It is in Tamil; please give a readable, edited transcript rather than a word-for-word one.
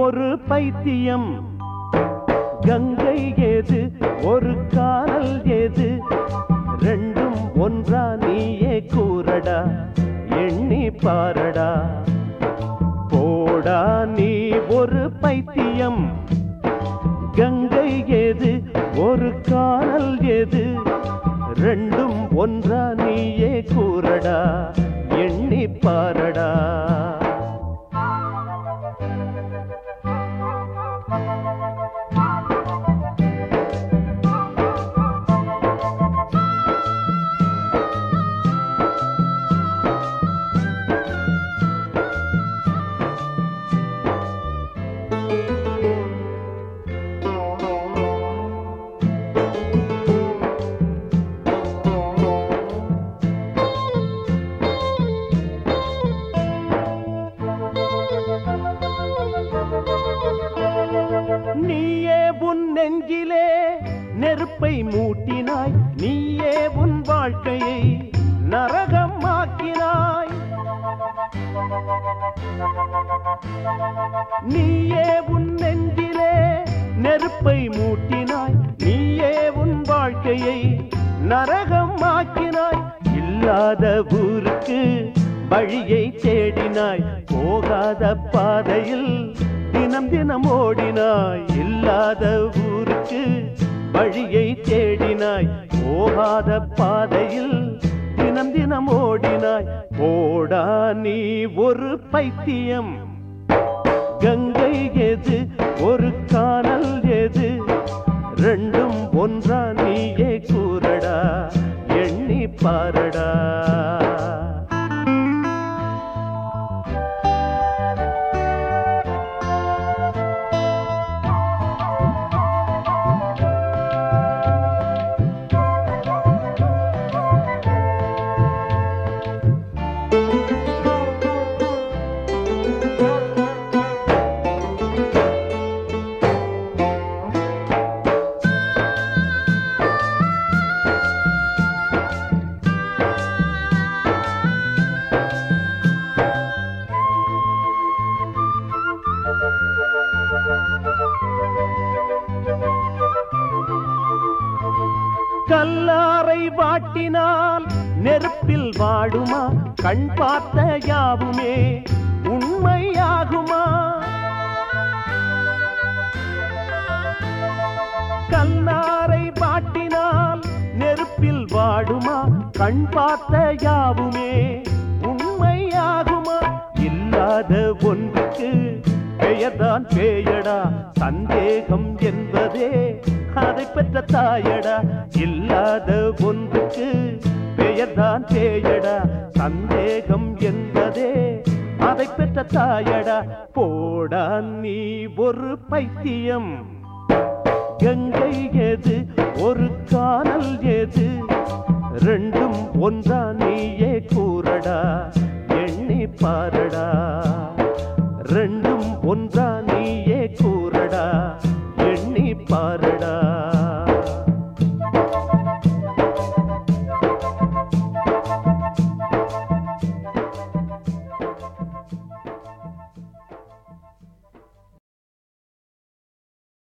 ஒரு பைத்தியம். கங்கை ஏது ஒரு கானல் ஏது, ரெண்டும் ஒன்றா நீயே கூறடா, எண்ணி பாரடா. போடா நீ ஒரு பைத்தியம். கங்கை ஏது ஒரு கானல் ஏது, ரெண்டும் ஒன்றா நீயே கூறடா, எண்ணி பாரடா. நீயே உன் நெஞ்சிலே நெருப்பை மூட்டினாய், நீயே உன் வாழ்க்கையை நரகமாக்கினாய். நீயே உன் நெஞ்சிலே நெருப்பை மூட்டினாய், நீயே உன் வாழ்க்கையை நரகமாக்கினாய். இல்லாத ஊருக்கு வழியை தேடினாய், போகாத பாதையில் தினம் தினம் ஓடினாய். இல்லாத ஊருக்கு வழியை தேடினாய், போகாத பாதையில் தினம் தினம் ஓடினாய். போடா நீ ஒரு பைத்தியம். கங்கை ஏது ஒரு கானல் ஏது, ரெண்டும் ஒன்றா நீயே கூறடா, எண்ணி பாரடா. கல்லாரை வாட்டினால் நெருப்பில் வாடுமா, கண் பார்த்த யாவுமே உண்மையாகுமா? கல்லாரை வாட்டினால் நெருப்பில் வாடுமா, கண் பார்த்த யாவுமே உண்மையாகுமா? இல்லாத ஒன்றுக்கு பெயர்தான் பேயடா, சந்தேகம் என்பதே அதை பெற்ற தாயடா. இல்லாத ஒன்றுக்கு பெயர்தான் பேயடா, சந்தேகம் என்பதே அதை பெற்ற தாயடா. போடா நீ ஒரு பைத்தியம். கங்கை ஏது ஒரு கானல் ஏது, ரெண்டும் ஒன்றா நீயே கூறடா, எண்ணி பாரடா. ரெண்டும் ஒன்றா நீயே கூறடா, எண்ணி பாரடா.